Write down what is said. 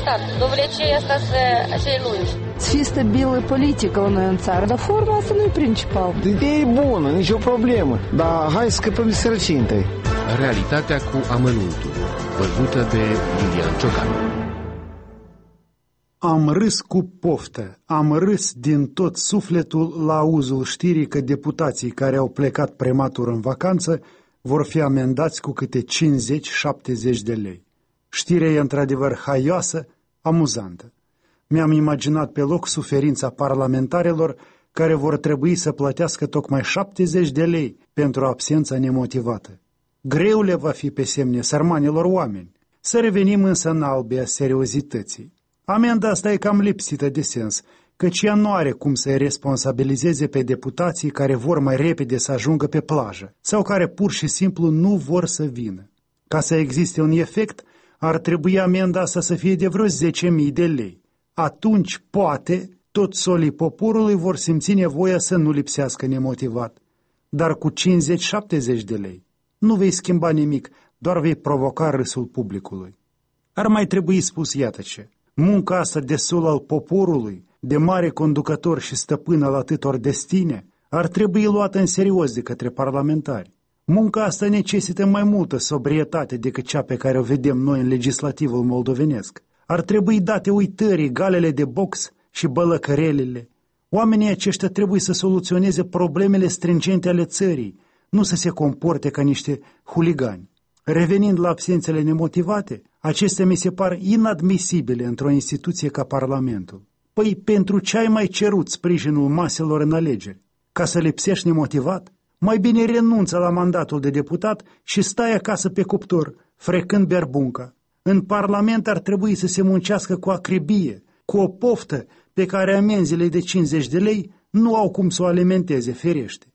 rezultat. Довлече asta acei lungi. Să fie stabilă politică la noi în țară, dar forma asta nu e principal. Ideea e bună, nicio problemă, dar hai să scăpăm de sărăcie întâi. Realitatea cu amănuntul, văzută de Iulian Ciocanu. Am râs cu poftă, am râs din tot sufletul la auzul știrii că deputații care au plecat prematur în vacanță vor fi amendați cu câte 50-70 de lei. Știrea e într-adevăr haioasă, amuzantă. Mi-am imaginat pe loc suferința parlamentarilor care vor trebui să plătească tocmai 70 de lei pentru absența nemotivată. Greu le va fi pe semne sărmanilor oameni. Să revenim însă în albia seriozității. Amenda asta e cam lipsită de sens, căci ea nu are cum să-i responsabilizeze pe deputații care vor mai repede să ajungă pe plajă sau care pur și simplu nu vor să vină. Ca să existe un efect, ar trebui amenda asta să fie de vreo 10.000 de lei. Atunci, poate, toți solii poporului vor simți nevoia să nu lipsească nemotivat. Dar cu 50-70 de lei nu vei schimba nimic, doar vei provoca râsul publicului. Ar mai trebui spus iată ce. Munca asta de sol al poporului, de mare conducător și stăpân al atâtor destine, ar trebui luată în serios de către parlamentari. Munca asta necesită mai multă sobrietate decât cea pe care o vedem noi în legislativul moldovenesc. Ar trebui date uitării galele de box și bălăcărelele. Oamenii aceștia trebuie să soluționeze problemele stringente ale țării, nu să se comporte ca niște huligani. Revenind la absențele nemotivate, acestea mi se par inadmisibile într-o instituție ca Parlamentul. Păi pentru ce ai mai cerut sprijinul maselor în alegeri? Ca să lipsești nemotivat? Mai bine renunță la mandatul de deputat și stai acasă pe cuptor, frecând berbunca. În Parlament ar trebui să se muncească cu acribie, cu o poftă pe care amenziile de 50 de lei nu au cum să o alimenteze, ferește.